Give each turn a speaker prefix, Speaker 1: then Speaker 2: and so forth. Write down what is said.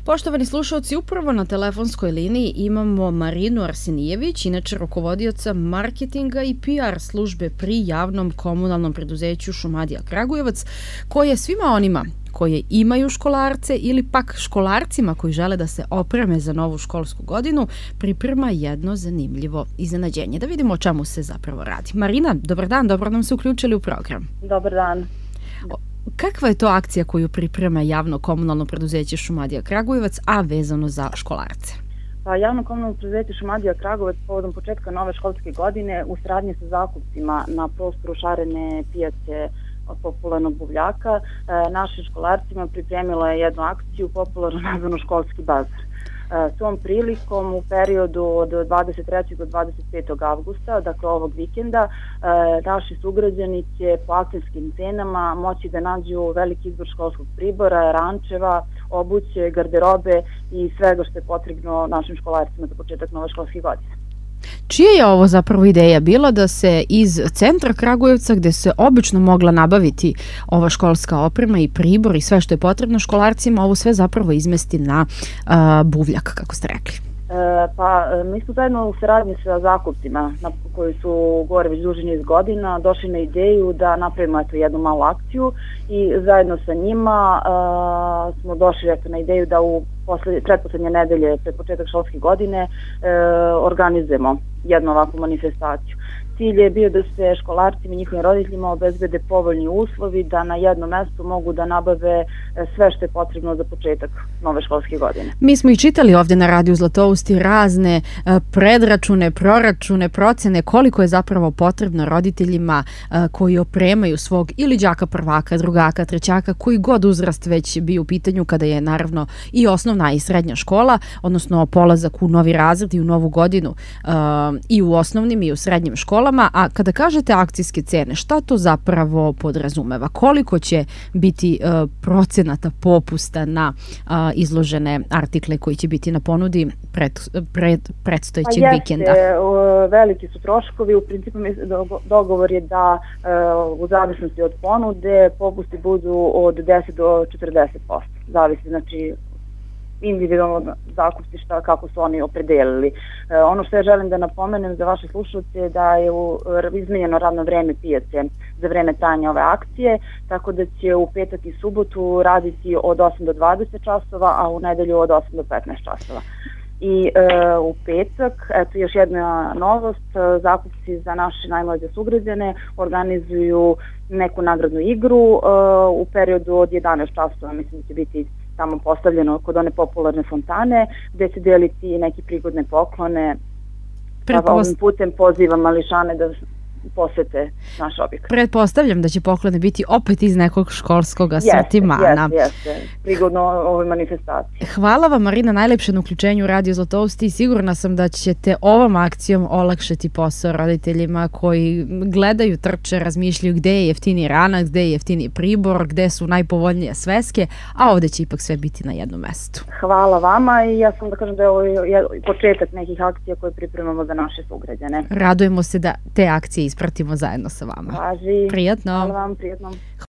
Speaker 1: Poštovani slušalci, upravo na telefonskoj liniji imamo Marinu Arsenijević, inače rukovodioca marketinga i PR službe pri javnom komunalnom preduzeću Šumadija Kragujevac, koje svima onima koje imaju školarce ili pak školarcima koji žele da se opreme za novu školsku godinu priprema jedno zanimljivo iznenađenje. Da vidimo o čemu se zapravo radi. Marina, dobar dan, dobro nam se uključili u program.
Speaker 2: Dobar dan.
Speaker 1: Kakva je to akcija koju priprema javno komunalno preduzeće Šumadija Kragujevac, a vezano za školarce?
Speaker 2: Javno komunalno preduzeće Šumadija Kragujevac povodom početka nove školske godine u saradnji sa zakupcima na prostoru šarene pijace popularnog buvljaka našim školarcima pripremila je jednu akciju popularno nazvanu školski bazar. Tom prilikom u periodu od 23. do 25. avgusta, dakle ovog vikenda, naši sugrađani će po akcijskim cenama moći da nađu veliki izbor školskog pribora, rančeva, obuće, garderobe i svega što je potrebno našim školarcima za početak nove školske godine.
Speaker 1: Čija je ovo zapravo ideja bila da se iz centra Kragujevca, gde se obično mogla nabaviti ova školska oprema i pribor i sve što je potrebno školarcima, ovo sve zapravo izmesti na buvljak, kako ste rekli?
Speaker 2: Mi smo zajedno u saradnji sa zakupcima koji su gore već duži niz godina došli na ideju da napravimo jednu malu akciju i zajedno sa njima smo došli na ideju da u pretposlednje nedelje pred početak školske godine organizujemo jednu ovakvu manifestaciju. Cilj je bio da se školarcima i njihovim roditeljima obezbede povoljni uslovi da na jednom mestu mogu da nabave sve što je potrebno za početak nove školske godine.
Speaker 1: Mi smo i čitali ovdje na Radiju Zlatousti razne predračune, proračune, procene koliko je zapravo potrebno roditeljima koji opremaju svog ili đaka prvaka, drugaka, trećaka, koji god uzrast već bio u pitanju kada je naravno i osnovna i srednja škola, odnosno polazak u novi razred i u novu godinu i u osnovnim i u srednjim školama. A kada kažete akcijske cene, šta to zapravo podrazumeva? Koliko će biti procenata popusta na izložene artikle koji će biti na ponudi predstojećeg vikenda?
Speaker 2: Veliki su troškovi. U principu dogovor je da u zavisnosti od ponude popusti budu od 10 do 40%. Zavisi, znači, individualno zakupci kako su oni opredelili. Ono što ja želim da napomenem za vaše slušalce je da je izmenjeno radno vreme pijace za vreme trajanja ove akcije, tako da će u petak i subotu raditi od 8 do 20 časova, a u nedelju od 8 do 15 časova. I u petak, eto još jedna novost, zakupci za naše najmlađe sugrađane organizuju neku nagradnu igru u periodu od 11 časova, mislim da će biti tamo postavljeno kod one popularne fontane, gde će deliti neke prigodne poklone. Ovim putem pozivam mališane da posete naš objekat.
Speaker 1: Pretpostavljam da će poklone biti opet iz nekog školskog asortimana.
Speaker 2: Jeste, prigodno ovoj manifestaciji.
Speaker 1: Hvala vam, Marina, najlepše na uključenju u Radio Zlatousti i sigurna sam da ćete ovom akcijom olakšati posao roditeljima koji gledaju, trče, razmišljaju gde je jeftiniji ranac, gde je jeftiniji pribor, gde su najpovoljnije sveske, a ovde će ipak sve biti na jednom mestu.
Speaker 2: Hvala vama i ja sam da kažem da je ovo početak nekih akcija koje pripremamo za naše sugrađane.
Speaker 1: Radujemo se da te akcije ispratimo zajedno sa vama.
Speaker 2: Važi.
Speaker 1: Prijatno.
Speaker 2: Hvala vam, prijatno.